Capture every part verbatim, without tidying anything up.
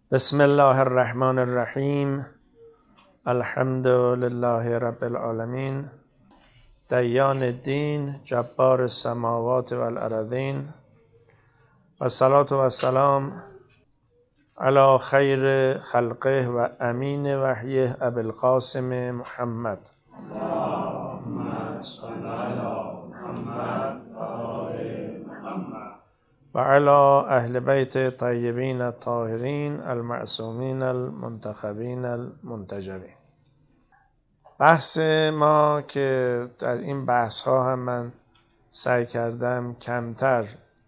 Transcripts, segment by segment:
بسم الله الرحمن الرحیم. الحمد لله رب العالمین، دیان الدین، جبار السماوات والارضین، و الصلاة و السلام علی خیر خلقه و امین وحیه ابی القاسم محمد. اللهم صل علی محمد و آل محمد و علی اهل بیت طیبین الطاهرین المعصومین المنتخبین المنتجبین. بحث ما که در این بحث ها هم من سعی کردم کمتر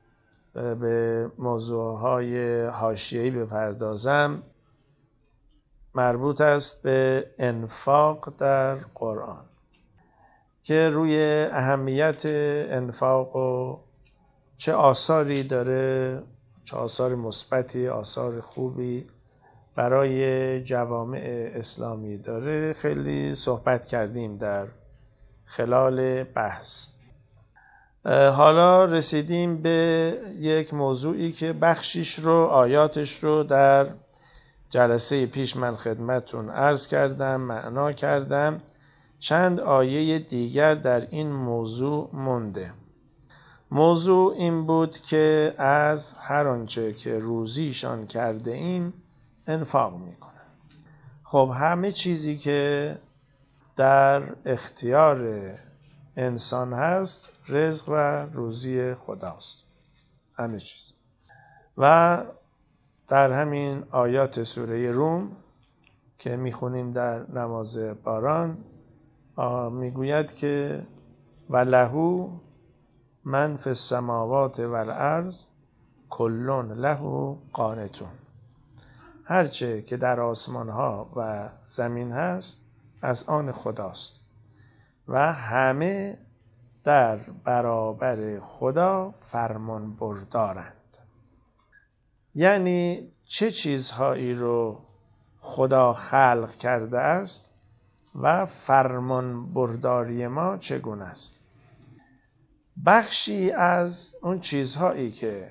به موضوعهای حاشیه‌ای بپردازم، مربوط است به انفاق در قرآن، که روی اهمیت انفاق و چه آثاری داره، چه آثار مثبتی، آثار خوبی برای جوامع اسلامی داره خیلی صحبت کردیم در خلال بحث. حالا رسیدیم به یک موضوعی که بخشیش رو، آیاتش رو در جلسه پیش من خدمتتون عرض کردم، معنا کردم. چند آیه دیگر در این موضوع مونده. موضوع این بود که از هر آنچه که روزیشان کرده ایم انفاق میکنن. خب همه چیزی که در اختیار انسان هست رزق و روزی خداست، همه چیز. و در همین آیات سوره روم که میخونیم در نماز باران میگوید که ولهو من فی السماوات والارض کلون له قانتون. هرچه که در آسمان ها و زمین هست از آن خداست و همه در برابر خدا فرمان بردارند. یعنی چه چیزهایی رو خدا خلق کرده است و فرمان برداری ما چگونه است. بخشی از اون چیزهایی که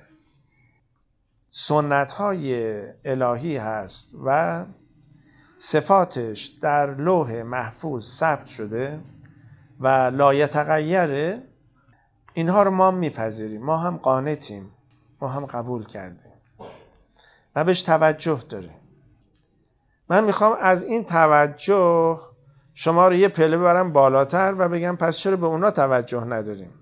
سنت‌های الهی هست و صفاتش در لوح محفوظ ثبت شده و لایتغیره، اینها رو ما میپذیریم، ما هم قانتیم، ما هم قبول کردیم و بهش توجه داریم. من میخوام از این توجه شما رو یه پله ببرم بالاتر و بگم پس چرا به اونا توجه نداریم.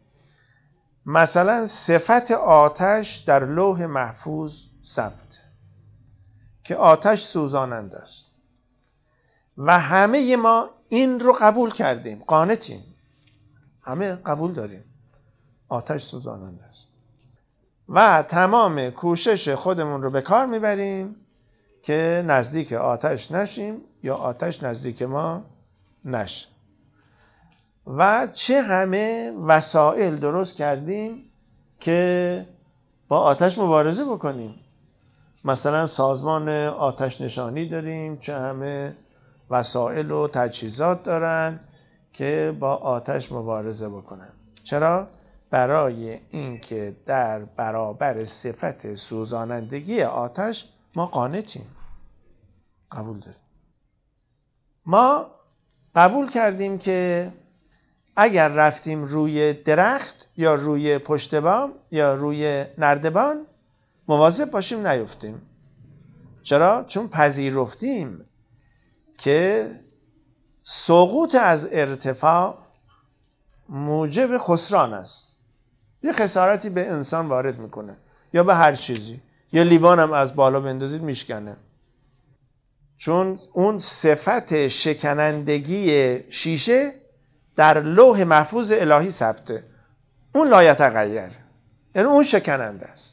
مثلا صفت آتش در لوح محفوظ ثبت که آتش سوزاننده است و همه ما این رو قبول کردیم، قانتیم، همه قبول داریم آتش سوزاننده است و تمام کوشش خودمون رو به کار میبریم که نزدیک آتش نشیم یا آتش نزدیک ما نشه. و چه همه وسایل درست کردیم که با آتش مبارزه بکنیم. مثلا سازمان آتش نشانی داریم، چه همه وسایل و تجهیزات دارن که با آتش مبارزه بکنن. چرا؟ برای اینکه در برابر صفت سوزانندگی آتش ما قانتیم، قبول داریم. ما قبول کردیم که اگر رفتیم روی درخت یا روی پشت بام یا روی نردبان مواظب باشیم نیفتیم. چرا؟ چون پذیرفتیم که سقوط از ارتفاع موجب خسران است. یه خسارتی به انسان وارد میکنه یا به هر چیزی. یا لیوان هم از بالا بندازید میشکنه، چون اون صفت شکنندگی شیشه در لوح محفوظ الهی ثبته. اون لایتغیر، یعنی اون شکننده است.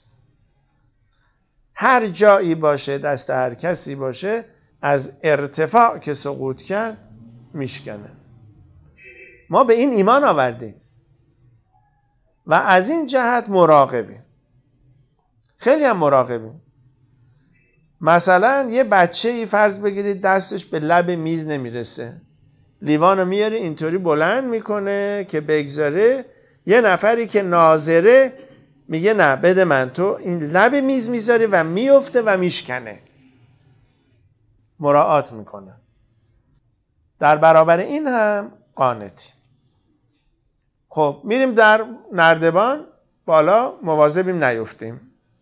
هر جایی باشه، دست هر کسی باشه، از ارتفاع که سقوط کرد میشکنه. ما به این ایمان آوردیم و از این جهت مراقبیم، خیلی هم مراقبیم. مثلا یه بچه‌ای فرض بگیرید دستش به لب میز نمیرسه، لیوانو میاره اینطوری بلند میکنه که بگذاره، یه نفری که ناظره میگه نه بده من، تو این لب میز میذاری و میفته و میشکنه. مراعات میکنه. در برابر این هم قانتیم. خب میریم در نردبان بالا، مواظبیم نیفتیم.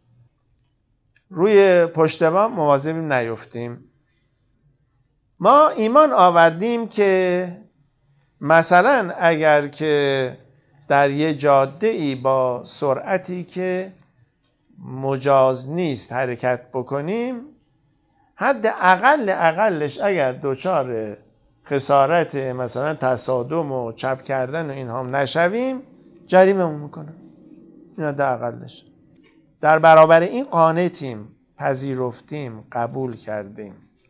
روی پشت بام مواظبیم نیفتیم. ما ایمان آوردیم که مثلا اگر که در یه جاده ای با سرعتی که مجاز نیست حرکت بکنیم، حد اقل اقلش اگر دوچار خسارت مثلا تصادم و چپ کردن و این هم نشویم، جریممون میکنه. این حد اقلش. در برابر این قانتیم، پذیرفتیم، قبول کردیم.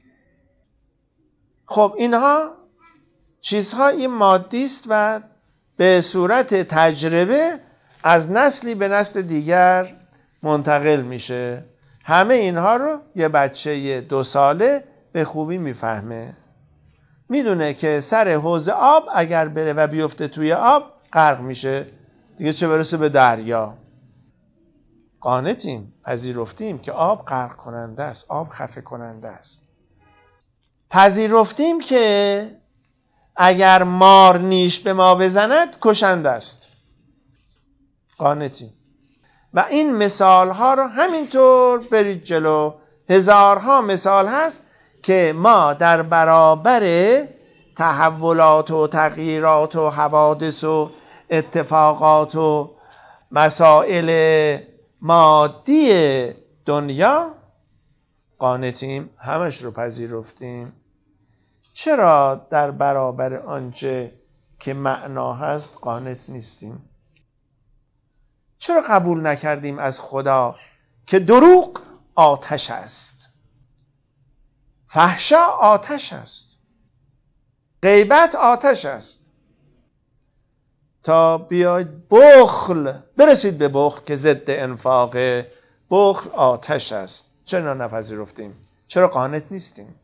خب اینها چیزهای مادی است و به صورت تجربه از نسلی به نسل دیگر منتقل میشه. همه اینها رو یه بچه دو ساله به خوبی میفهمه. میدونه که سر حوض آب اگر بره و بیفته توی آب غرق میشه، دیگه چه برسه به دریا. قانتیم، پذیرفتیم که آب غرق کننده است، آب خفه کننده است. پذیرفتیم که اگر مار نیش به ما بزند کشنده است. قانتیم. و این مثال ها رو همینطور برید جلو. هزارها مثال هست که ما در برابر تحولات و تغییرات و حوادث و اتفاقات و مسائل مادی دنیا قانتیم، همش رو پذیرفتیم. چرا در برابر آنچه که معنا هست قانت نیستیم؟ چرا قبول نکردیم از خدا که دروغ آتش است، فحشا آتش است، غیبت آتش است، تا بیاید بخل، برسید به بخل که ضد انفاقه، بخل آتش است. چرا نپذیرفتیم؟ چرا قانت نیستیم؟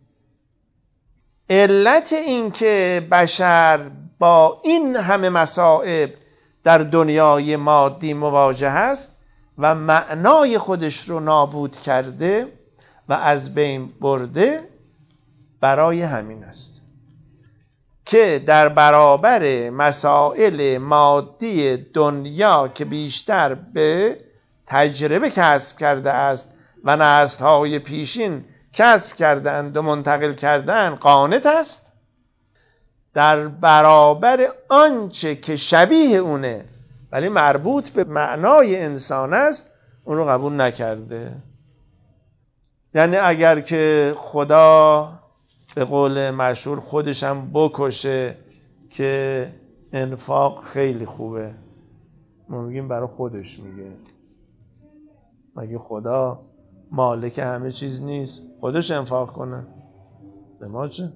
علت این که بشر با این همه مصائب در دنیای مادی مواجه است و معنای خودش رو نابود کرده و از بین برده، برای همین است که در برابر مسائل مادی دنیا که بیشتر به تجربه کسب کرده است و نسل‌های پیشین کسب کردند و منتقل کردند، قانت است. در برابر آنچه که شبیه اونه ولی مربوط به معنای انسان است، اون رو قبول نکرده. یعنی اگر که خدا به قول مشهور خودشم بکشه که انفاق خیلی خوبه، ما میگیم برای خودش میگه. مگه خدا مالک همه چیز نیست؟ خودش انفاق کنه، به ما چه؟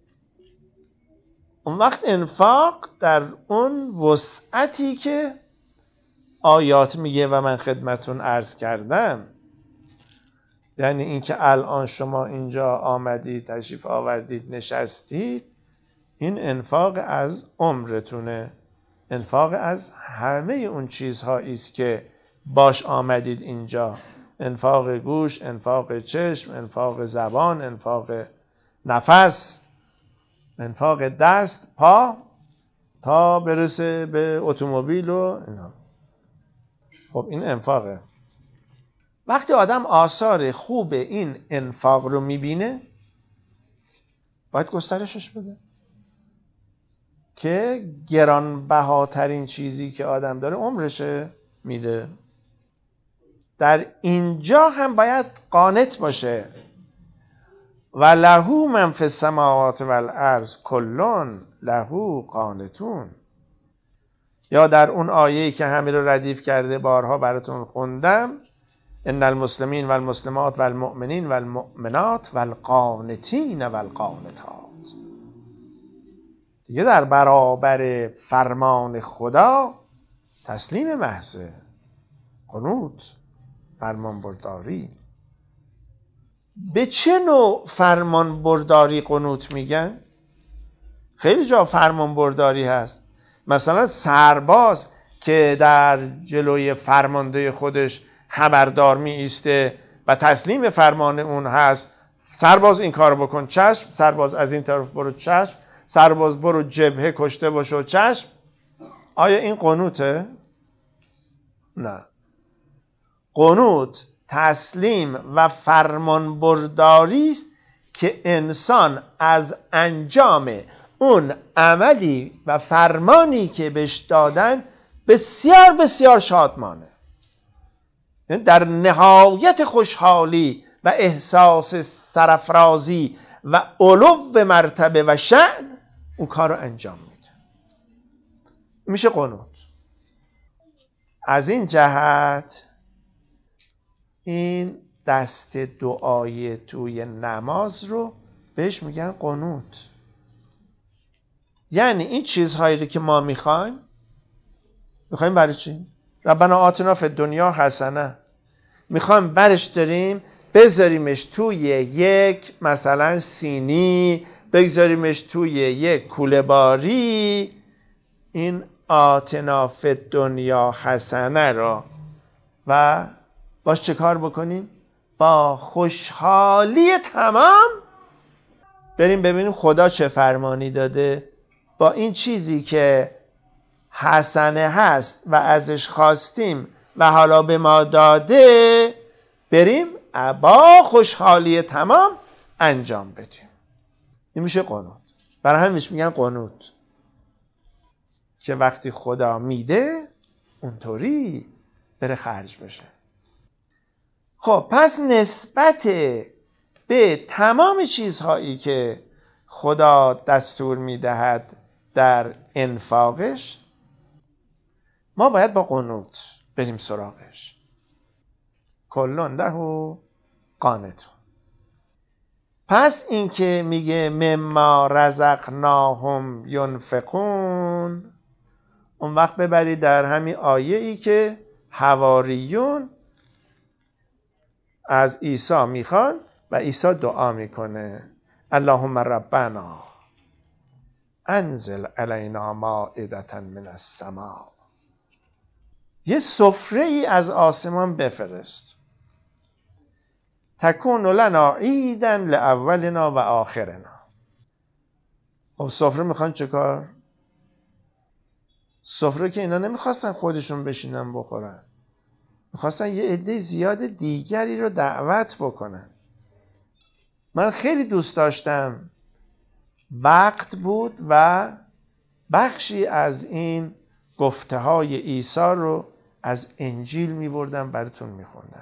اون وقت انفاق در اون وسعتی که آیات میگه و من خدمتون عرض کردم، یعنی اینکه الان شما اینجا آمدید، تشریف آوردید، نشستید، این انفاق از عمرتونه، انفاق از همه اون چیزهایی است که باش آمدید اینجا. انفاق گوش، انفاق چشم، انفاق زبان، انفاق نفس، انفاق دست، پا، تا برسه به اتومبیل و اینا. خب این انفاقه. وقتی آدم آثار خوب این انفاق رو میبینه، باید گسترشش بده که گرانبهاترین چیزی که آدم داره عمرشه میده. در اینجا هم باید قانت باشه. و لهو من فی السماوات والارض کلون لهو قانتون. یا در اون آیه‌ای که همین رو ردیف کرده بارها براتون خوندم، ان المسلمین والمسلمات والمؤمنین والمؤمنات والقانتین والقانتات. دیگه در برابر فرمان خدا تسلیم محضه، قنوت، فرمان برداری. به چه نوع فرمان برداری قنوت میگن؟ خیلی جا فرمان برداری هست. مثلا سرباز که در جلوی فرمانده خودش خبردار می ایسته و تسلیم فرمان اون هست، سرباز این کار بکن چشم، سرباز از این طرف برو چشم، سرباز برو جبهه کشته باشو چشم. آیا این قنوته؟ نه. قنوت تسلیم و فرمان برداری است که انسان از انجام اون عملی و فرمانی که بهش دادن بسیار بسیار شادمانه، یعنی در نهایت خوشحالی و احساس سرافرازی و علو مرتبه و شأن اون کار رو انجام میده. میشه قنوت. از این جهت این دست دعای توی نماز رو بهش میگن قنوت. یعنی این چیزهایی رو که ما میخوایم میخوایم برای چی؟ ربنا آتنا فی الدنیا حسنه، میخوایم برش داریم بذاریمش توی یک مثلا سینی، بگذاریمش توی یک کوله باری. این آتنا فی الدنیا حسنه رو و باش چه کار بکنیم؟ با خوشحالی تمام بریم ببینیم خدا چه فرمانی داده، با این چیزی که حسنه هست و ازش خواستیم و حالا به ما داده، بریم با خوشحالی تمام انجام بدیم. این میشه قنوت. برای همینش میگن قنوت، که وقتی خدا میده اونطوری بره خرج بشه. خب پس نسبت به تمام چیزهایی که خدا دستور میدهد در انفاقش، ما باید با قنوت بریم سراغش. کلون له قانتون. پس این که میگه مما رزقناهم ینفقون، اون وقت ببرید در همین آیه ای که حواریون از عیسی میخوان و عیسی دعا میکنه اللهم ربنا انزل علینا مائدة من السماء، یه سفره ای از آسمان بفرست، تکون لنا عیدا لاولنا و آخرنا. خب سفره میخوان چه کار؟ سفره که اینا نمیخواستن خودشون بشینن بخورن، میخواستن یه عده زیاد دیگری رو دعوت بکنن. من خیلی دوست داشتم، وقت بود و بخشی از این گفته های عیسی رو از انجیل میبردم براتون میخوندم.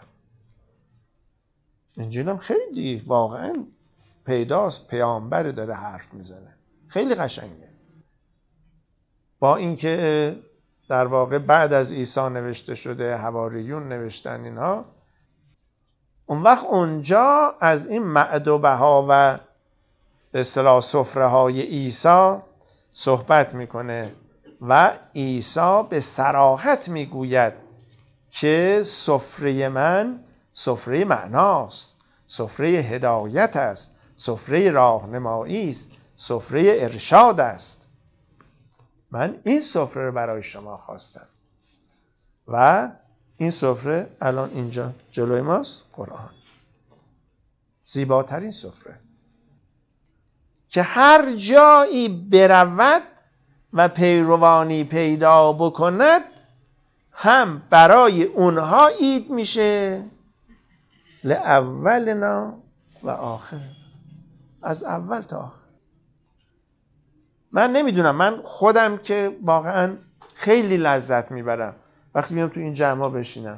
انجیل هم خیلی واقعا پیداست، پیامبر داره حرف میزنه، خیلی قشنگه. با اینکه در واقع بعد از عیسی نوشته شده، حواریون نوشتن اینها، اون وقت اونجا از این مأدبه ها و به اصطلاح سفره های عیسی صحبت میکنه و عیسی به صراحت میگوید که سفره من سفره معناست، سفره هدایت است، سفره راهنمایی است، سفره ارشاد است. من این سفره رو برای شما خواستم و این سفره الان اینجا جلوی ماست، قرآن. زیباترین سفره که هر جایی برود و پیروانی پیدا بکند، هم برای اونها عید میشه لاولنا و آخرنا، از اول تا آخر. من نمیدونم، من خودم که واقعا خیلی لذت میبرم وقتی میام تو این جمع بشینم.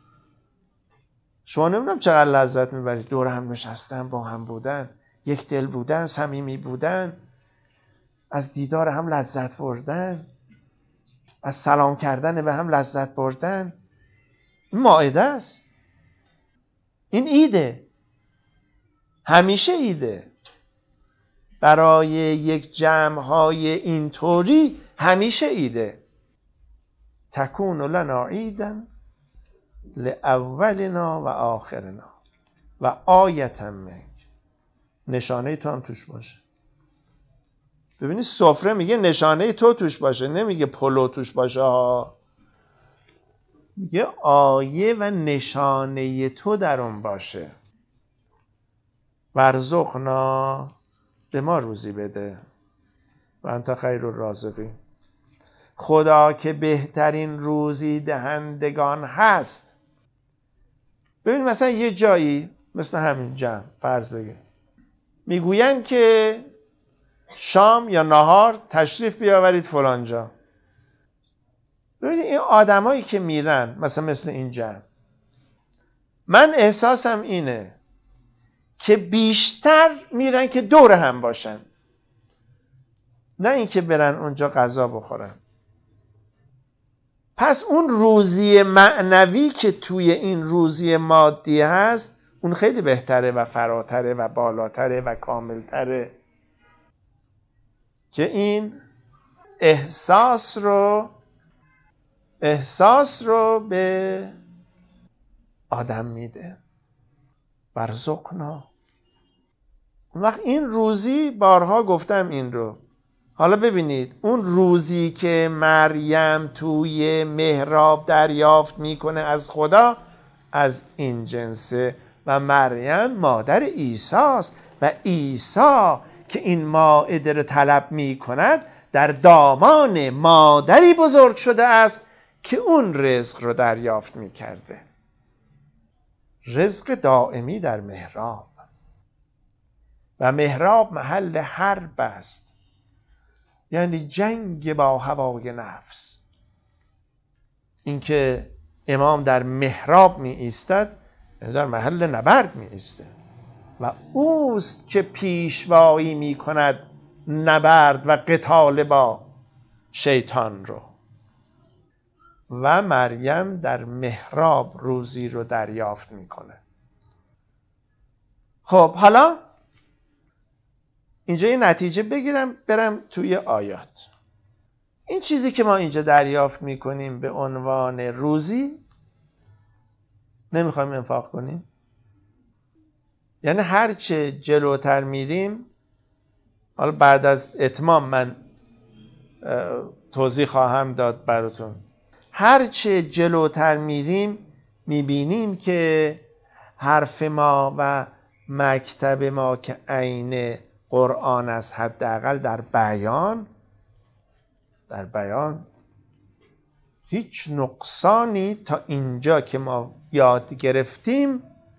شما نمیدونم چقدر لذت میبرید دور هم نشستن، با هم بودن، یک دل بودن، صمیمی بودن، از دیدار هم لذت بردن، از سلام کردن به هم لذت بردن. این مائده است، این عیده، همیشه عیده. برای یک جمع‌های اینطوری همیشه عیده. تکون لنا عیدا لاولنا و آخرنا و آیة منک، نشانه تو هم توش باشه. ببینید سفره میگه نشانه تو توش باشه، نمیگه پلو توش باشه ها، میگه آیه و نشانه تو در اون باشه. ورزقنا، به ما روزی بده، و انت خیر الرازقین. خدا که بهترین روزی دهندگان هست. ببین مثلا یه جایی مثل همین جمع فرض بگیر میگوین که شام یا نهار تشریف بیاورید فلان جا. ببینید این آدمایی که میرن مثلا مثل این جمع، من احساسم اینه که بیشتر میرن که دور هم باشن، نه اینکه برن اونجا غذا بخورن. پس اون روزی معنوی که توی این روزی مادی هست اون خیلی بهتره و فراتره و بالاتره و کاملتره، که این احساس رو احساس رو به آدم میده. ورزقنا. اون وقت این روزی، بارها گفتم این رو، حالا ببینید اون روزی که مریم توی محراب دریافت میکنه از خدا از این جنسه، و مریم مادر عیسی است و عیسی که این مائده رو طلب میکند در دامان مادری بزرگ شده است که اون رزق رو دریافت میکرده. رزق دائمی در محراب، و محراب محل حرب است، یعنی جنگ با هوای نفس. اینکه امام در محراب می ایستد یعنی در محل نبرد می ایسته، و اوست که پیشوایی می کند نبرد و قتال با شیطان رو. و مریم در محراب روزی رو دریافت می کنه. خب حالا اینجا یه نتیجه بگیرم برم توی آیات. این چیزی که ما اینجا دریافت میکنیم به عنوان روزی نمیخوایم انفاق کنیم. یعنی هرچه جلوتر میریم، حالا بعد از اتمام من توضیح خواهم داد براتون، هرچه جلوتر میریم میبینیم که حرف ما و مکتب ما که عین قرآن است، حداقل در بیان در بیان هیچ نقصانی تا اینجا که ما یاد گرفتیم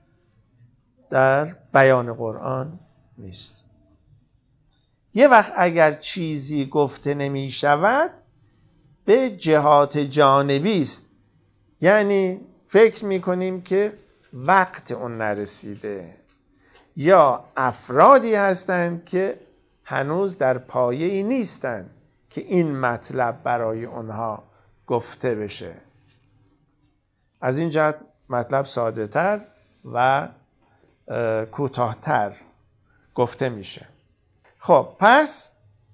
در بیان قرآن نیست. یه وقت اگر چیزی گفته نمی شود به جهات جانبی است، یعنی فکر می کنیم که وقت اون نرسیده، یا افرادی هستند که هنوز در پایه‌ای نیستند که این مطلب برای اونها گفته بشه. از این جهت مطلب ساده تر و کوتاه‌تر گفته میشه. خب پس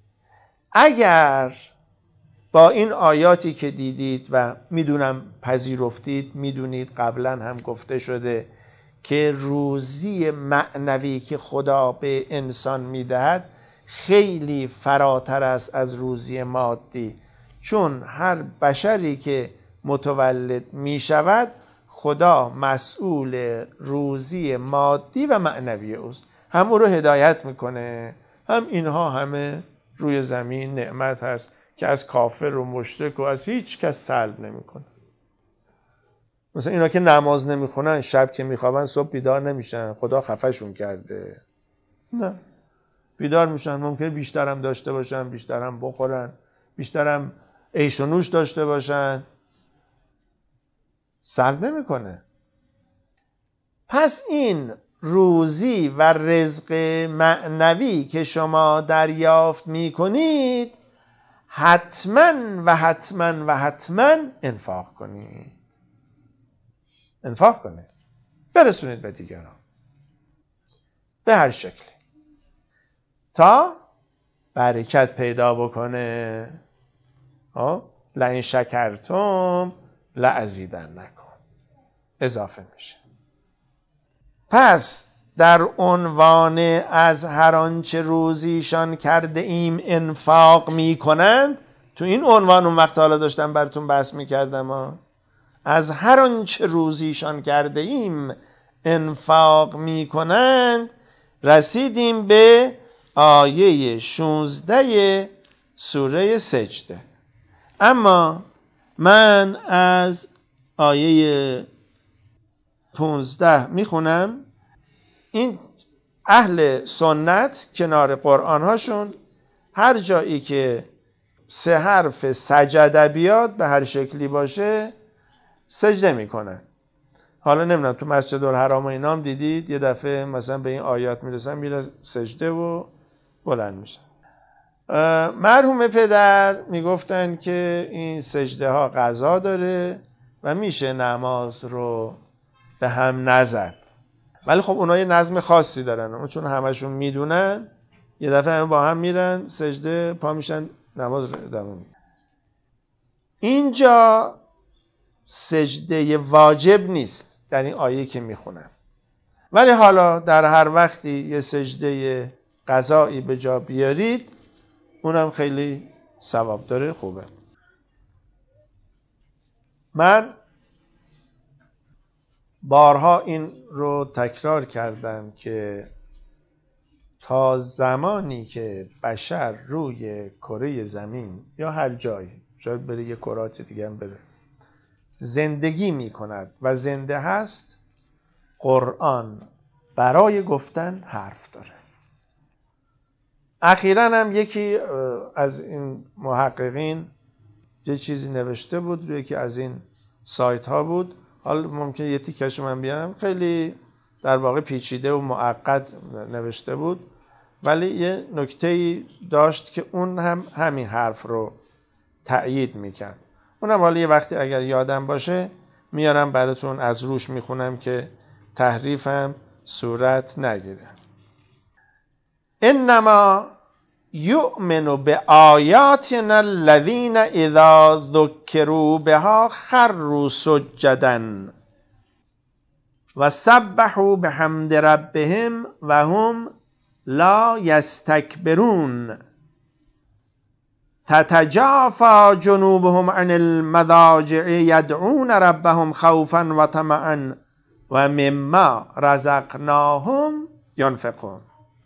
اگر با این آیاتی که دیدید و میدونم پذیرفتید، میدونید قبلا هم گفته شده که روزی معنوی که خدا به انسان میدهد خیلی فراتر است از روزی مادی، چون هر بشری که متولد می شود خدا مسئول روزی مادی و معنوی اوست، هم او رو هدایت میکنه، هم اینها همه روی زمین نعمت هست که از کافر و مشرک و از هیچ کس سلب نمیکنه. مثلا اینا که نماز نمیخونن، شب که میخوابن صبح بیدار نمیشن، خدا خفهشون کرده. نه، بیدار میشن، ممکنه بیشترم داشته باشن، بیشترم بخورن، بیشترم عیش و نوش داشته باشن، سلب نمیکنه. پس این روزی و رزق معنوی که شما دریافت میکنید حتما و حتما و حتما انفاق کنید. انفاق کنید، برسونید به دیگران به هر شکلی تا برکت پیدا بکنه. لئن شکرتم لازیدنکم، اضافه میشه. پس در عنوان از هر آنچه روزیشان کرده ایم انفاق میکنند، تو این عنوان اون وقت حالا داشتم براتون بحث میکردم، از هر آنچه روزیشان کرده ایم انفاق میکنند رسیدیم به آیه شانزده سوره سجده. اما من از آیه پانزده میخونم. این اهل سنت کنار قرآن هاشون هر جایی که سه حرف سجده بیاد به هر شکلی باشه سجده میکنن. حالا نمیدونم تو مسجد الحرام و اینا هم دیدید یه دفعه مثلا به این آیات میرسن میره سجده و بلند میشن. مرحوم پدر میگفتن که این سجده ها قضا داره و میشه نماز رو به هم نزد، ولی خب اونها یه نظم خاصی دارن، اون چون همشون میدونن یه دفعه هم با هم میرن سجده، پا میشن نماز رو ادامه میدن. اینجا سجده واجب نیست در این آیه که میخونم، ولی حالا در هر وقتی یه سجده قضایی به جا بیارید اونم خیلی ثواب داره، خوبه. من بارها این رو تکرار کردم که تا زمانی که بشر روی کره زمین یا هر جایی، شاید بره یه کرات دیگه هم بره، زندگی می کند و زنده هست، قرآن برای گفتن حرف داره. اخیراً هم یکی از این محققین یه چیزی نوشته بود روی یکی از این سایت ها بود، حالا ممکنه یه تیکش من بیارم، خیلی در واقع پیچیده و معقد نوشته بود، ولی یه نکته‌ای داشت که اون هم همین حرف رو تأیید میکرد. اونم حالا یه وقتی اگر یادم باشه میارم براتون از روش میخونم که تحریفم صورت نگیره. انما یؤمن بآیاتنا الذین اذا ذکروا بها خروا سجدا و سبحوا بحمد ربهم و هم لا یستکبرون تتجافى جنوبهم عن المضاجع يدعون ربهم خوفا و طمعا و مما رزقناهم ينفقون.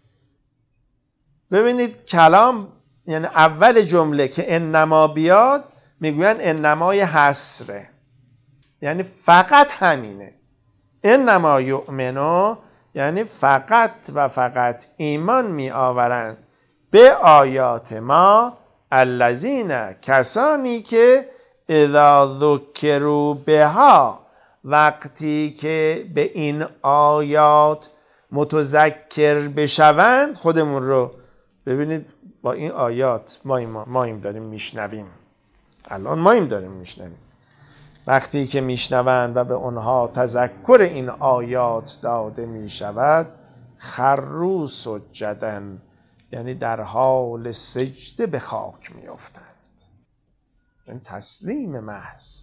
ببینید کلام، یعنی اول جمله که انما بیاد میگوین انمای حصره، یعنی فقط همینه. انما یؤمنو یعنی فقط و فقط ایمان می آورند به آیات ما، الذین کسانی که اذا ذکروا بها وقتی که به این آیات متذکر بشوند. خودمون رو ببینید با این آیات ما ایم, ما ایم داریم میشنویم، الان ما ایم داریم میشنویم. وقتی که میشنوند و به اونها تذکر این آیات داده میشود، خروا سجدا یعنی در حال سجده به خاک میافتند، یعنی تسلیم محض.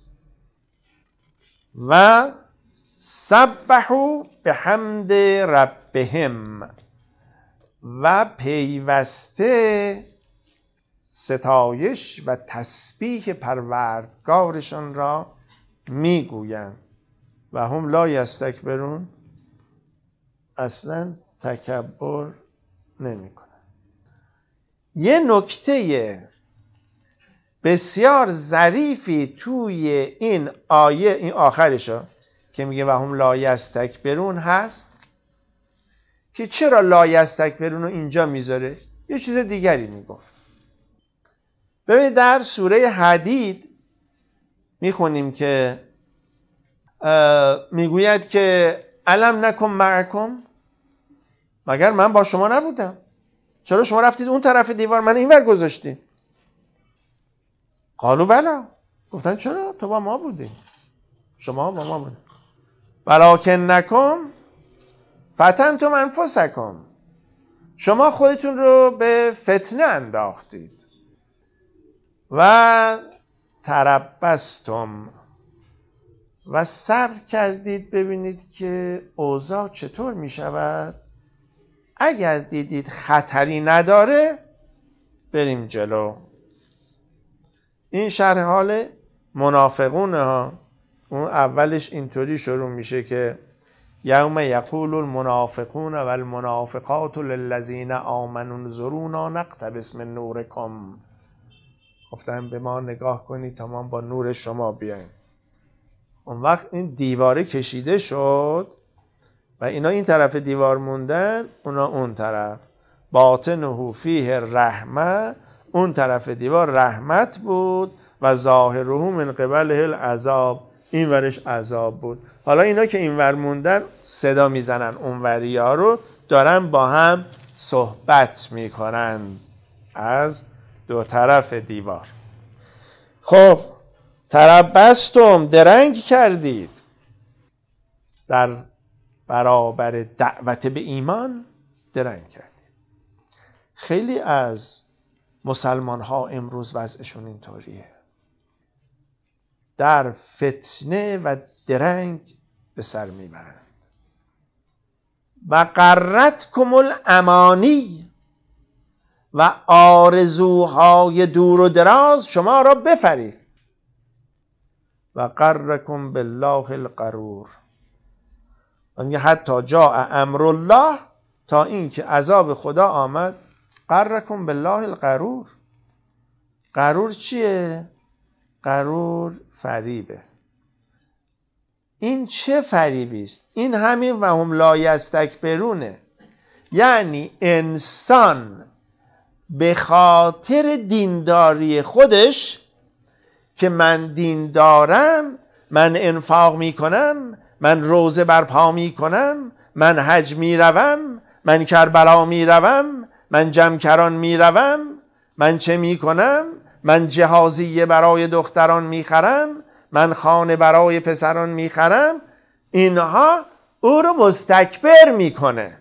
و سبحوا بحمد ربهم و پیوسته ستایش و تسبیح پروردگارشان را میگویند و هم لا یستکبرون، اصلا تکبر نمی کنند. یه نکته بسیار ظریفی توی این آیه، این آخرشا که میگه و هم لا یستکبرون هست، که چرا لا یستکبرون رو اینجا میذاره؟ یه چیز دیگری میگفت. ببینید در سوره حدید میخونیم که میگوید که الم نکن معکم، مگر من با شما نبودم؟ چرا شما رفتید اون طرف دیوار من اینور گذاشتید؟ قالوا بلا، گفتن چرا تو با ما بودی، شما با ما بودی. ولکنکم فتنتم انفسکم، شما خودتون رو به فتنه انداختید. و تربستم، و صبر کردید ببینید که اوضاع چطور می شود. اگر دیدید خطری نداره بریم جلو. این شرح حال منافقونه ها. اون اولش اینطوری شروع میشه که یوم یقول المنافقون والمنافقات للذین آمنوا انظرونا نقتبس من نورکم. گفتن به ما نگاه کنید تا ما با نور شما بیایم. اون وقت این دیواره کشیده شد و اینا این طرف دیوار موندن، اونا اون طرف. باطنه فیه رحمه، اون طرف دیوار رحمت بود و ظاهره من قبله العذاب، این ورش عذاب بود. حالا اینا که این ور موندن صدا میزنن اون وری ها رو، دارن با هم صحبت میکنند از دو طرف دیوار. خب تربستم، درنگ کردید در برابر دعوت به ایمان، درنگ کردید. خیلی از مسلمان ها امروز وضعشون اینطوریه، در فتنه و درنگ به سر میبرند. و غرتکم الامانی، و آرزوهای دور و دراز شما را بفریب. و غرکم بالله الغرور، و میگه حتی جاء امر الله، تا اینکه عذاب خدا آمد. غرکم بالله الغرور. غرور چیه؟ غرور فریبه. این چه فریبی است؟ این همین و هم لا یستکبرونه. یعنی انسان به خاطر دینداری خودش که من دین دارم، من انفاق میکنم، من روزه برپا میکنم، من حج میروم، من کربلا میروم، من جمکران میروم، من چه میکنم، من جهازیه برای دختران میخرم، من خانه برای پسران میخرم، اینها او رو مستکبر میکنه،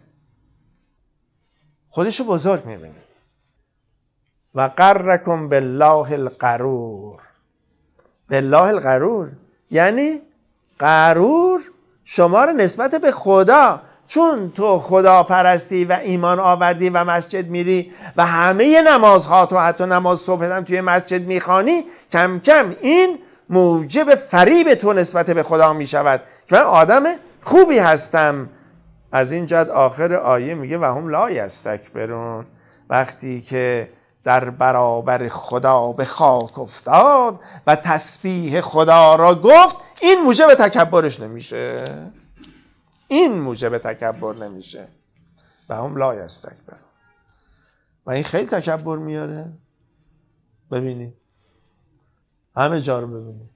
خودشو بزرگ میبینه. و غرکم بالله الغرور. بالله الغرور یعنی غرور شما رو نسبت به خدا، چون تو خدا پرستی و ایمان آوردی و مسجد میری و همه نمازها تو، حتی نماز صبح هم توی مسجد میخوانی، کم کم این موجب فریب تو نسبت به خدا میشود که من آدم خوبی هستم. از این جد آخر آیه میگه و هم لا یستکبرون. وقتی که در برابر خدا به خاک افتاد و تسبیح خدا را گفت، این موجب تکبرش نمیشه، این موجب تکبر نمیشه. و هم لا یستکبرون. و این خیلی تکبر میاره. ببینید همه جا رو ببینید.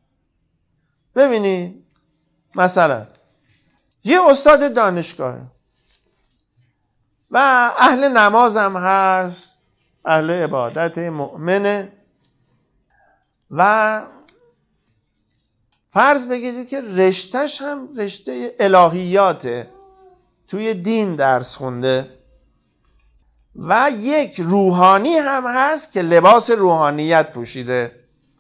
ببینید مثلا یه استاد دانشگاهه و اهل نماز هم هست، اهل عبادت، مؤمنه، و فرض بگیرید که رشتهش هم رشته الهیاته، توی دین درس خونده، و یک روحانی هم هست که لباس روحانیت پوشیده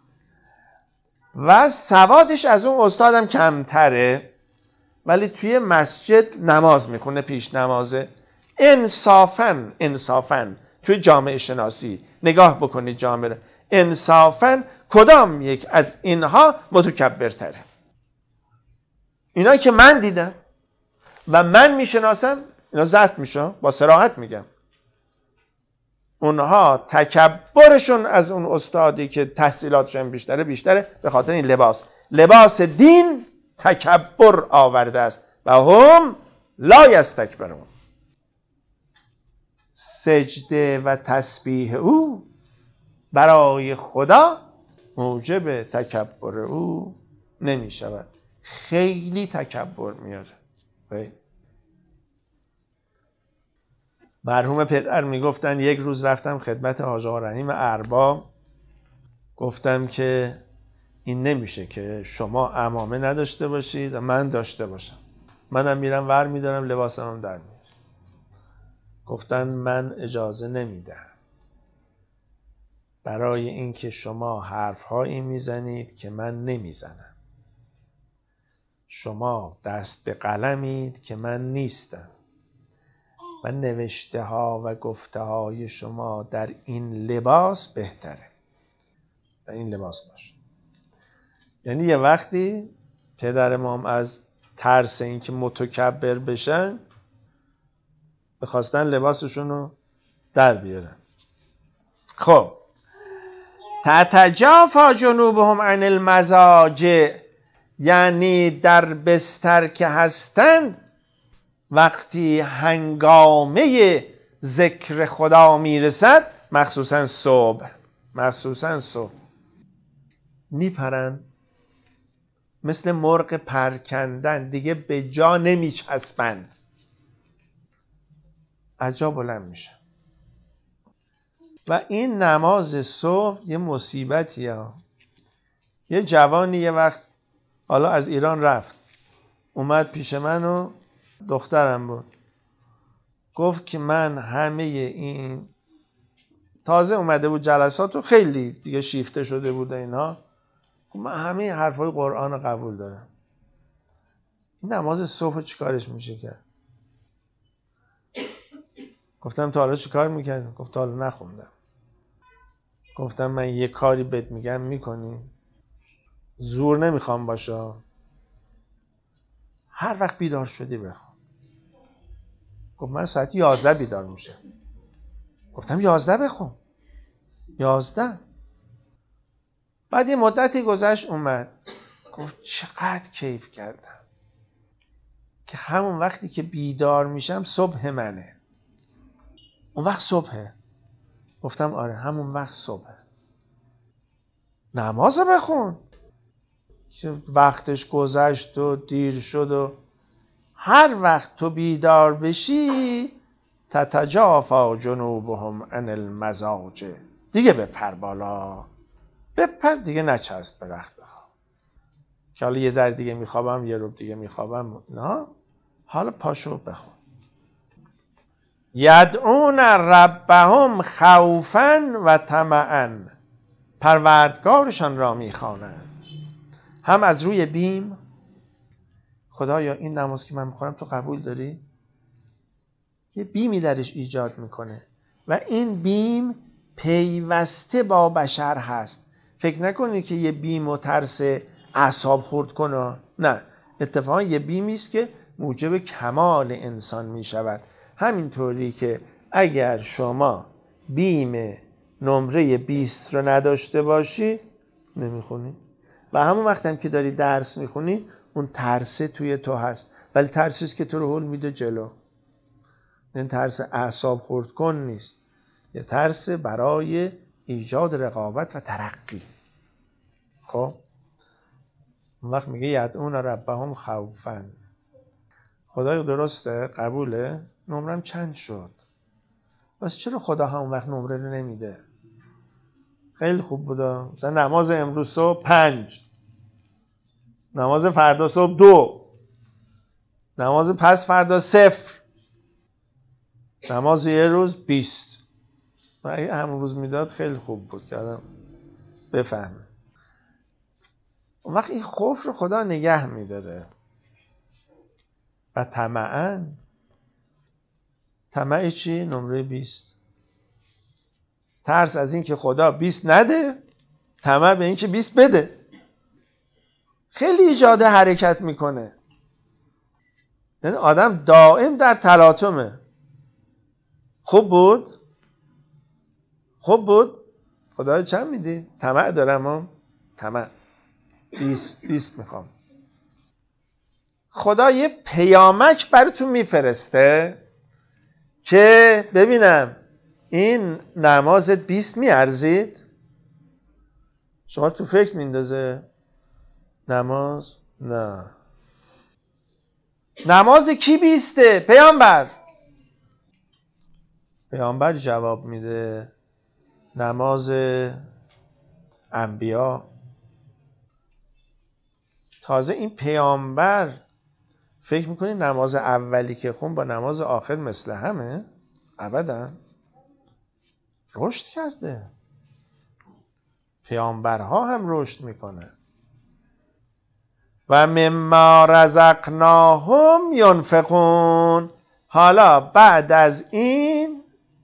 و سوادش از اون استادم کمتره، ولی توی مسجد نماز میخونه، پیش نمازه. انصافاً انصافاً توی جامعه شناسی نگاه بکنید جامعه، انصافاً کدام یک از اینها متکبرتره؟ اینا که من دیدم و من میشناسم، اینا ذات میشه، با صراحت میگم، اونها تکبرشون از اون استادی که تحصیلاتشون بیشتره بیشتره به خاطر این لباس. لباس دین تکبر آورده است. و هم لا یستکبرون. سجده و تسبیح او برای خدا موجب تکبر او نمی شود. خیلی تکبر میاره. مرحوم پدر میگفتن یک روز رفتم خدمت حاج آقا رحیم ارباب، گفتم که این نمیشه که شما عمامه نداشته باشید و من داشته باشم، منم میرم ور میدارم لباسم هم در میارم. گفتن من اجازه نمیدم، برای اینکه شما حرفهایی میزنید که من نمیزنم، شما دست به قلمید که من نیستم و نوشته ها و گفته های شما در این لباس بهتره، در این لباس باشه. یعنی یه وقتی پدر امام از ترس این که متکبر بشن بخواستن لباسشون رو در بیارن. خب تتجافا جنوبهم عن المضاجع، یعنی در بستر که هستند وقتی هنگامه ذکر خدا میرسد، مخصوصا صبح مخصوصا صبح میپرن، مثل مرغ پرکندن، دیگه به جا نمیچسبند، از جا بلند میشن. و این نماز صبح یه مصیبتیه. یه جوانی یه وقت حالا از ایران رفت، اومد پیش من و دخترم بود، گفت که من همه این تازه اومده بود جلسات و خیلی دیگه شیفته شده بود اینا، من همه حرفای قرآن رو قبول دارم، این نماز صبح چیکارش میشه کرد؟ گفتم تا حالا چیکار میکردی؟ گفت تا حالا نخوندم. گفتم من یه کاری بهت میگم میکنی؟ زور نمیخوام باشه، هر وقت بیدار شدی بخون. گفت من ساعت یازده بیدار میشه. گفتم یازده بخون. یازده. بعد یه مدتی گذشت اومد گفت چقدر کیف کردم که همون وقتی که بیدار میشم صبح منه. اون وقت صبحه. گفتم آره همون وقت صبحه. نماز بخون. وقتش گذشت و دیر شد و هر وقت تو بیدار بشی تتجافا جنوبهم عن المضاجع، دیگه بپر بالا، بپر دیگه، نچسب به رخت بخواب که حالا یه ذره دیگه میخوابم، یه روب دیگه میخوابم، نه، حالا پاشو بخون. یدعون ربهم خوفا و طمعا، پروردگارشان را میخوانند هم از روی بیم. خدایا این نماز که من میخونم تو قبول داری؟ یه بیمی درش ایجاد میکنه و این بیم پیوسته با بشر هست. فکر نکنی که یه بیم و ترس اعصاب خورد کنه، نه، اتفاقا یه بیمی است که موجب کمال انسان میشود. همینطوری که اگر شما بیم نمره بیست رو نداشته باشی نمیخونی، و همون وقت هم که داری درس میخونی اون ترسه توی تو هست، ولی ترسیست که تو رو هل میده جلو. این ترس اعصاب خورد کن نیست، یه ترس برای ایجاد رقابت و ترقی. خب اون وقت میگه یدعون ربهم خوفا. خدای درسته؟ قبوله؟ نمرم چند شد؟ بس چرا خدا همون وقت نمره رو نمیده؟ خیلی خوب بوده، مثلا نماز امروز صبح پنج، نماز فردا صبح دو، نماز پس فردا صفر، نماز یه روز بیست. و اگه همون روز میداد خیلی خوب بود که آدم بفهمه. اون وقت این خوف رو خدا نگه میداره. و طمعاً، طمع چی؟ نمره بیست. ترس از این که خدا بیست نده، طمع به این که بیست بده. خیلی ایجاد حرکت میکنه. یعنی آدم دائم در تلاطمه. خوب بود؟ خوب بود؟ خدا چند میدی؟ طمع دارم هم؟ طمع. بیست بیست میخوام. خدا یه پیامک براتون میفرسته که ببینم این نمازت بیست میارزید؟ شما تو فکر میندازه نماز؟ نه. نماز کی بیسته؟ پیامبر. پیامبر جواب میده نماز انبیا. تازه این پیامبر فکر میکنی نماز اولی که خون با نماز آخر مثل همه؟ ابدا. رشد کرده. پیامبرها هم رشد میکنه. و مما رزقناهم ینفقون. حالا بعد از این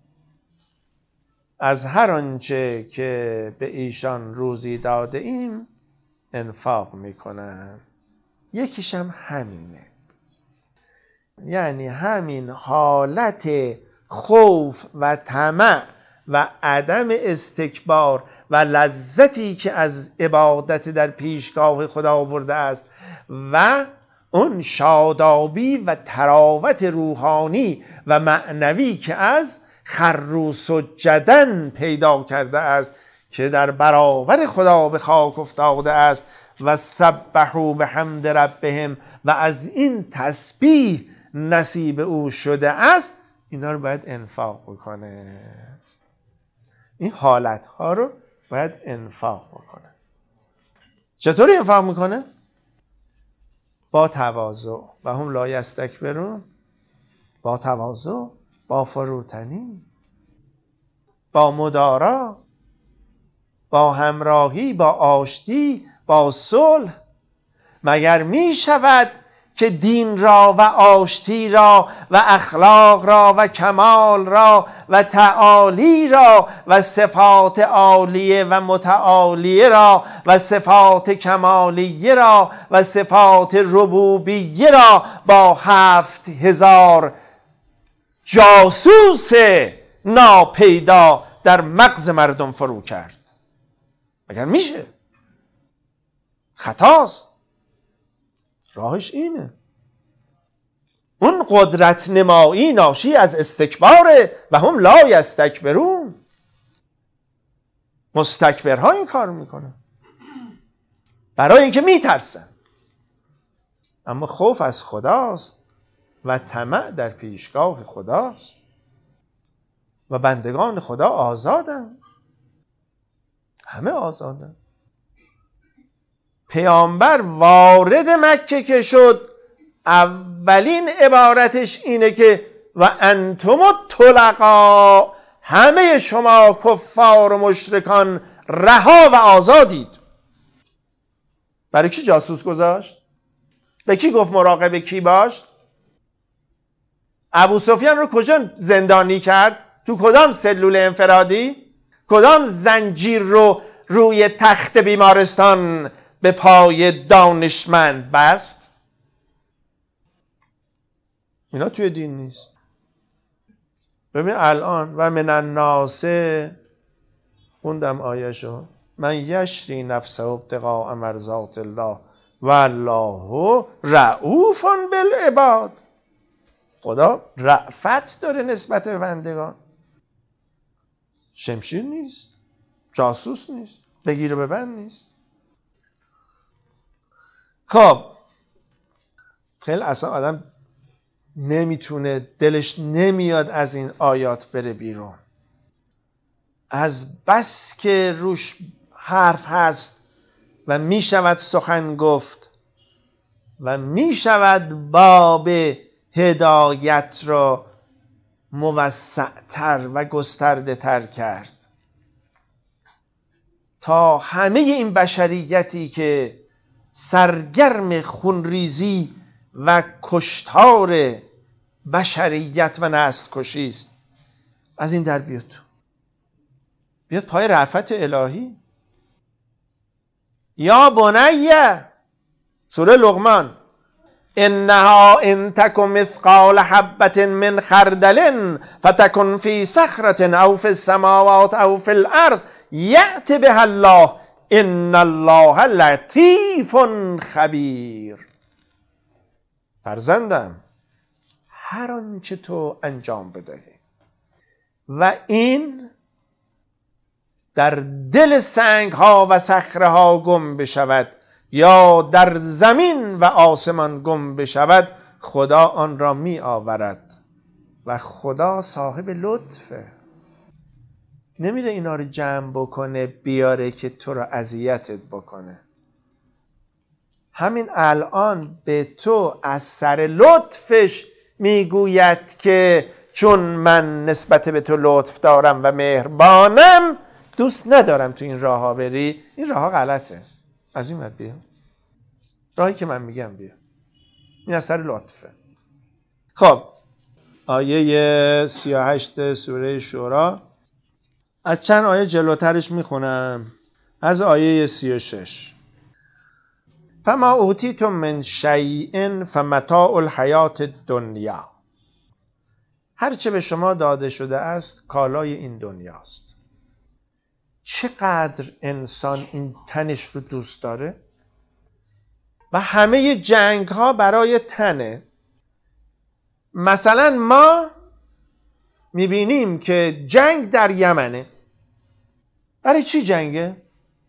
از هر آنچه که به ایشان روزی داده ایم انفاق میکنن. یکیش هم همینه، یعنی همین حالت خوف و طمع و عدم استکبار و لذتی که از عبادت در پیشگاه خدا آورده است و اون شادابی و تراوت روحانی و معنوی که از خروا سجدن پیدا کرده است که در برابر خدا به خاک افتاده است و سبحوا بحمد ربهم و از این تسبیح نصیب او شده است، اینا رو باید انفاق بکنه. این حالتها رو باید انفاق بکنه. چطوری انفاق میکنه؟ با تواضع و هم لا یستکبرون، با تواضع، با فروتنی، با مدارا، با همراهی، با آشتی، با صلح. مگر می شود که دین را و آشتی را و اخلاق را و کمال را و تعالی را و صفات عالیه و متعالیه را و صفات کمالیه را و صفات ربوبیه را با هفت هزار جاسوس ناپیدا در مغز مردم فرو کرد؟ مگر میشه؟ خطاست. راهش اینه. اون قدرت نمایی ناشی از استکباره و هم لا یستکبرون. مستکبرها این کار میکنن برای اینکه میترسن. اما خوف از خداست و طمع در پیشگاه خداست و بندگان خدا آزادن، همه آزادن. پیامبر وارد مکه که شد، اولین عبارتش اینه که و انتم الطلقاء، همه شما کفار و مشرکان رها و آزادید. برای کی جاسوس گذاشت؟ به کی گفت مراقب کی باش؟ ابو سفیان رو کجا زندانی کرد؟ تو کدام سلول انفرادی؟ کدام زنجیر رو روی تخت بیمارستان به پای دانشمند بست؟ اینا توی دین نیست. ببین الان و من الناس، خوندم آیه‌شو، من یشری نفسه ابتغاء مرضات الله و الله رؤوف بالعباد. خدا رأفت داره نسبت به بندگان. شمشیر نیست، جاسوس نیست، بگیر و ببند نیست. خب خیلی اصلا آدم نمیتونه، دلش نمیاد از این آیات بره بیرون. از بس که روش حرف هست و میشود سخن گفت و میشود باب هدایت را موسع‌تر و گسترده تر کرد تا همه این بشریتی که سرگرم خونریزی و کشتار بشریت و نسل کشی است از این در بیاد، بیاد پای رأفت الهی. یا بنیه، سوره لقمان، انها ان تک مثقال حبة من خردل فتکن فی صخرة او فی السماوات او فی الارض یأت بها الله ان الله لطیف خبیر. فرزندم، هر آنچه تو انجام بدهی و این در دل سنگ ها و صخره ها گم بشود یا در زمین و آسمان گم بشود، خدا آن را می آورد و خدا صاحب لطفه. نمیره اینا رو جمع بکنه بیاره که تو را اذیتت بکنه. همین الان به تو از سر لطفش میگوید که چون من نسبت به تو لطف دارم و مهربانم، دوست ندارم تو این راه ها بری. این راه ها غلطه، از این ور بیا، راهی که من میگم بیا. این از سر لطفه. خب آیه سی و هشت سوره شورا، از چند آیه جلوترش میخونم، از آیه سی و شش. فما اوتیتم من شیء فمتاع الحیات الدنیا. هرچه به شما داده شده است کالای این دنیاست. چقدر انسان این تنش رو دوست داره و همه جنگ ها برای تنه. مثلا ما میبینیم که جنگ در یمنه. برای چی جنگه؟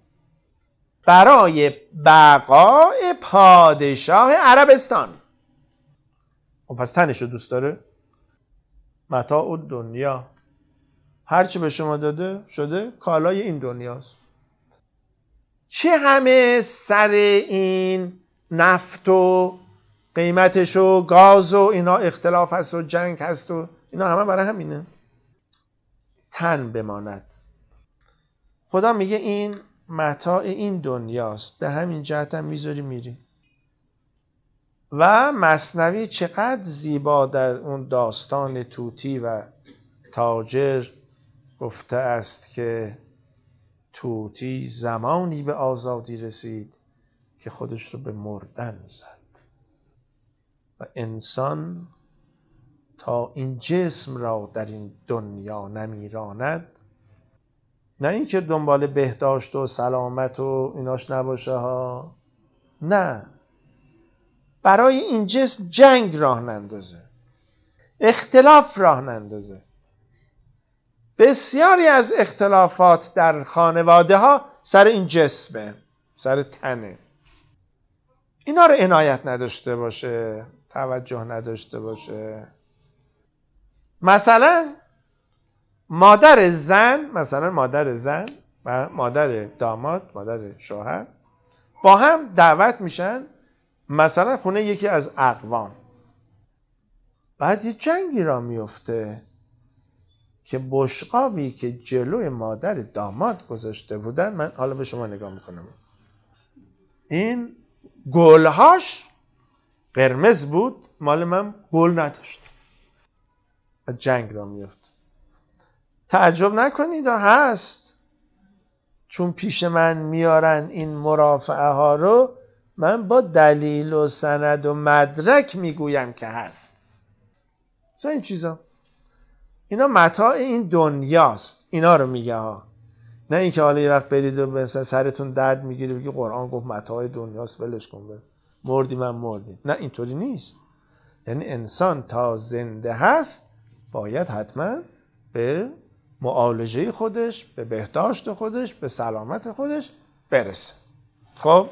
برای بقای پادشاه عربستان. خب پس تنش رو دوست داره؟ متاع الدنیا، هرچی به شما داده شده کالای این دنیاست. چه همه سر این نفت و قیمتش و گاز و اینا اختلاف هست و جنگ هست و اینا همه برای همینه. تن بماند. خدا میگه این متاع این دنیاست، به همین جهت هم میذاری میری. و مثنوی چقدر زیبا در اون داستان طوطی و تاجر گفته است که طوطی زمانی به آزادی رسید که خودش رو به مردن زد و انسان تا این جسم را در این دنیا نمیراند، نه اینکه دنبال بهداشت و سلامت و ایناش نباشه ها، نه، برای این جسم جنگ راه نندازه، اختلاف راه نندازه. بسیاری از اختلافات در خانواده ها سر این جسمه، سر تنه. اینا رو عنایت نداشته باشه، توجه نداشته باشه. مثلا مادر زن، مثلا مادر زن و مادر داماد، مادر شوهر با هم دعوت میشن مثلا خونه یکی از اقوام. بعد یه جنگی را میفته که بشقابی که جلوی مادر داماد گذاشته بودن، من حالا به شما نگاه میکنم، این گلهاش قرمز بود، مال من گل نداشت. جنگ را میفته. تعجب نکنید هست، چون پیش من میارن این مرافعه ها رو، من با دلیل و سند و مدرک میگویم که هست. مثلا این چیزا، اینا متاع این دنیاست، اینا رو میگه ها. نه اینکه حالا یه وقت برید و مثلا سرتون درد میگیره بگی قرآن گفت متاع دنیاست ولش کن بره. مردی من مردی. نه اینطوری نیست. یعنی انسان تا زنده هست باید حتما به معالجه خودش، به بهداشت خودش، به سلامت خودش برسه. خب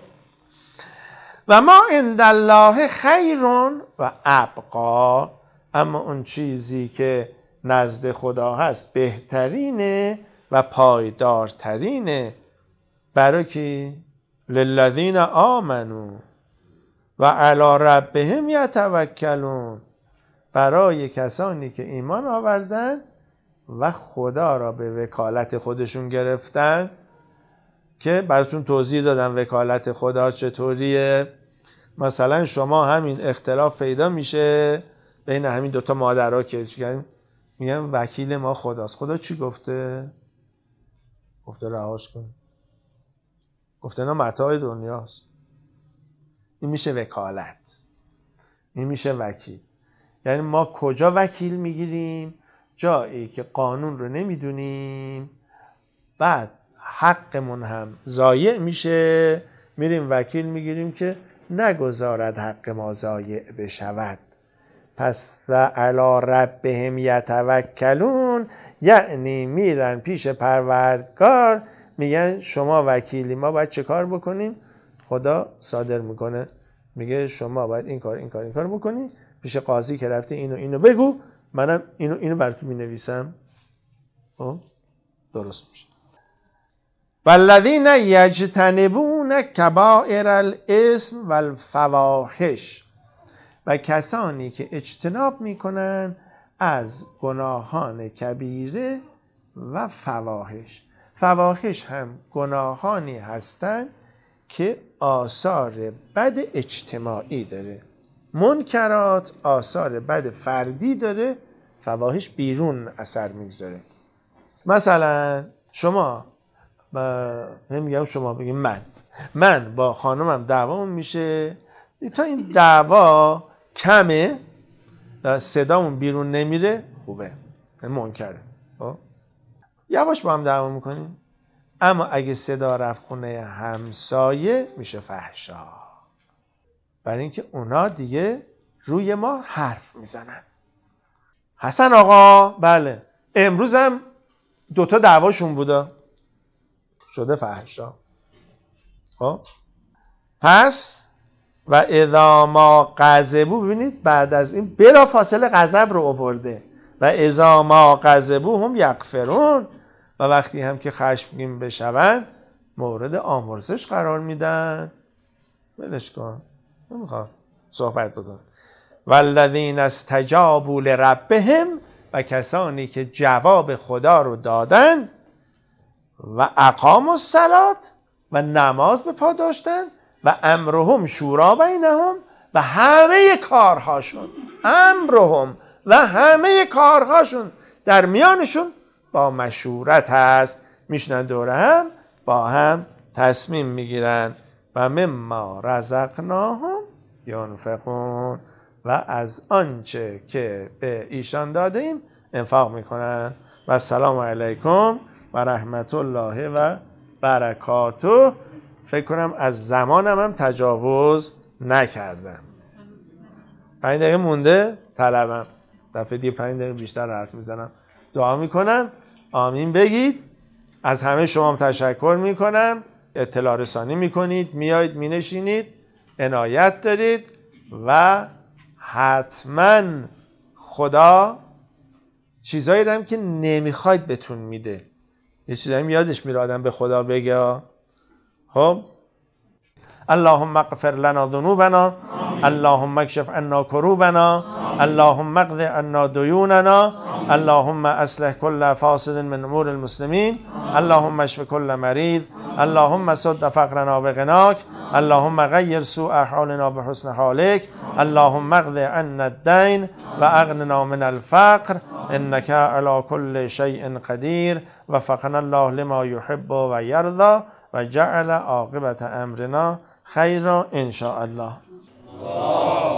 و ما عند الله خیر و ابقا، اما اون چیزی که نزد خدا هست بهترینه و پایدارترینه. برای کی؟ للذین آمنو و علی ربهم یتوکلون، برای کسانی که ایمان آوردن و خدا را به وکالت خودشون گرفتن. که براتون توضیح دادم وکالت خدا چطوریه. مثلا شما همین اختلاف پیدا میشه بین همین دوتا مادرها که میگن وکیل ما خداست. خدا چی گفته؟ گفته رهاش کن، گفته نه متاع دنیاست. این میشه وکالت، این میشه وکیل. یعنی ما کجا وکیل میگیریم؟ جایی که قانون رو نمیدونیم، بعد حقمون هم ضایع میشه، میریم وکیل میگیریم که نگذارد حق ما ضایع بشود. پس و علی ربهم یتوکلون، یعنی میرن پیش پروردگار میگن شما وکیلی، ما باید چه کار بکنیم؟ خدا صادر میکنه میگه شما باید این کار این کار این کار بکنی. پیش قاضی که رفتی اینو اینو بگو، منم اینو اینو براتون مینویسم. خب درست میشه. والذین یجتنبون کبائر الاثم والفواحش، و کسانی که اجتناب میکنن از گناهان کبیره و فواحش. فواحش هم گناهانی هستند که آثار بد اجتماعی داره. منکرات آثار بد فردی داره، فواحش بیرون اثر میگذاره. مثلا شما هم میگم شما بگیم من من با خانمم دعوامون میشه، تا این دعوا کمه و صدامون بیرون نمیره خوبه، منکره. یواش با هم دعوا میکنیم. اما اگه صدا رفت خونه همسایه میشه فحشا، برای اینکه اونا دیگه روی ما حرف میزنن. حسن آقا بله امروز هم دوتا دعواشون بوده، شده فحشا. خب پس و اذا ما غضبوا، ببینید بعد از این بلا فاصله غضب رو آورده، و اذا ما غضبوا هم یغفرون، و وقتی هم که خشمگین بشوند مورد آمرزش قرار میدن. ولش کن، نمیخواد صحبت بکن. والذین استجابوا لربهم، و کسانی که جواب خدا رو دادن، و اقاموا الصلاة، و نماز به پا داشتن، و امرهم شورا بینهم، و همه کارهاشون امرهم و همه کارهاشون در میانشون با مشورت هست، میشنن دوره هم با هم تصمیم میگیرن. و مما رزقناهم ینفقون، و از آنچه که به ایشان دادیم انفاق میکنن. و السلام علیکم و رحمت الله و برکاته. فکر کنم از زمانم هم تجاوز نکردم. پنج دقیقه مونده طلبم، دفعه دیگه پنج دقیقه بیشتر حرف میزنم. دعا میکنم آمین بگید. از همه شما هم تشکر میکنم، اطلاع رسانی میکنید، میایید مینشینید، عنایت دارید، و حتما خدا چیزایی رو هم که نمیخواید بهتون میده. یه چیزایی یادش میره آدم به خدا بگه. خب اللهم اغفر لنا ذنوبنا، اللهم اکشف عنا کروبنا، اللهم اقض عنا دیوننا، اللهم اصلح كل فاسد من امور المسلمین، اللهم اشف كل مریض، اللهم سد فقرنا بغناک، اللهم غیر سوء حالنا بحسن حالک، اللهم اقض عنا الدین و اغننا من الفقر، انك على كل شيء قدیر. وفقنا الله لما يحب و یرضى و جعل عاقبت امرنا خیر ان شاء الله.